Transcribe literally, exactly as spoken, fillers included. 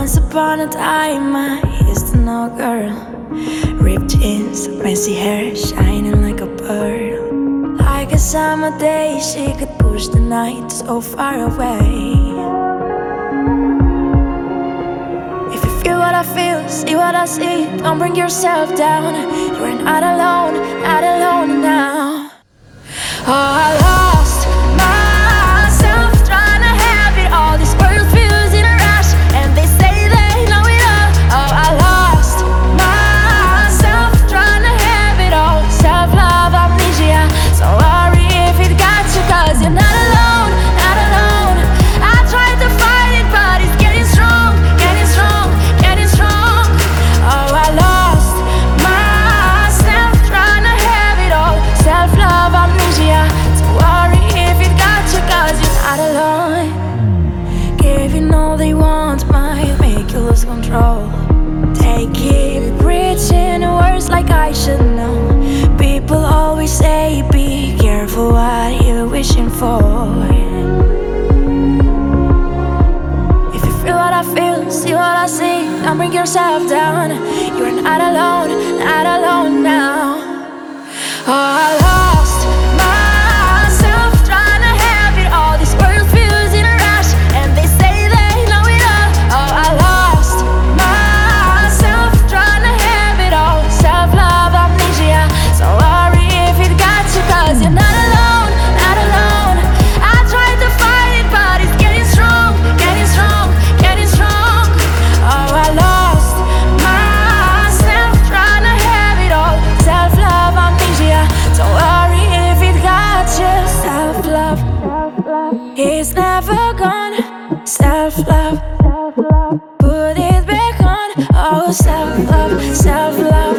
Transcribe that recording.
Once upon a time I used to know a girl, ripped jeans, messy hair, shining like a pearl. Like a summer day, she could push the night so far away. If you feel what I feel, see what I see, don't bring yourself down. You're not alone, not alone now. Oh, I lost myself trying to have it all. This world feels in a rush, and they say they know it all. Oh, I lost myself trying to have it all. Self-love, amnesia. So worry if it got you, cause you're not alone, not alone. I tried to fight it, but it's getting strong, getting strong, getting strong. Oh, I lost myself trying to have it all. Self-love, amnesia. So worry if it got you, cause you're not alone. Giving all they want might make you lose control. They keep preaching words like I should know. People always say be careful what you're wishing for. If you feel what I feel, see what I see, don't bring yourself down. You're not alone, not alone now. Oh, I lost myself trying to have it all. This world feels in a rush, and they say they know it all. Oh, I lost myself trying to have it all. Self-love, amnesia. So worry if it got you, cause you're not alone, not alone. I tried to fight it, but it's getting strong, getting strong, getting strong. Oh, I lost myself trying to have it all. Self-love, amnesia. So worry if it got you. Self-love, it's never gone. Self-love, put it back on. Oh, self-love, self-love.